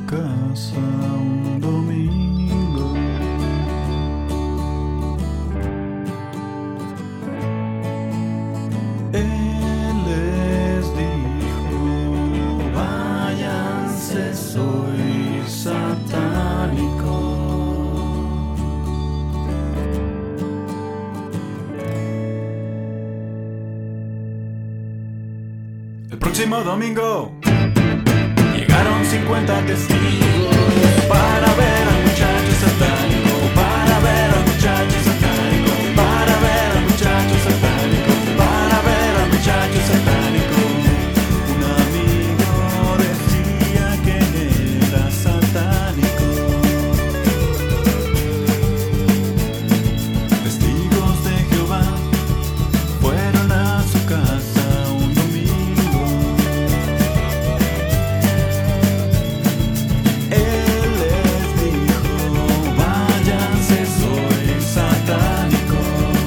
casa un domingo. Él les dijo: váyanse, soy satánico. El próximo domingo llegaron 50 testigos para ver al muchacho satánico, para ver al muchacho satánico, para ver al muchacho satánico, para ver al muchacho satánico. Un amigo decía que era satánico. Testigos de Jehová fueron a su casa un domingo. Él les dijo: váyanse, soy satánico.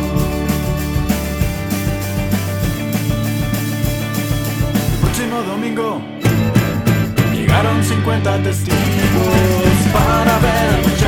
El próximo domingo llegaron 50 testigos para ver al muchacho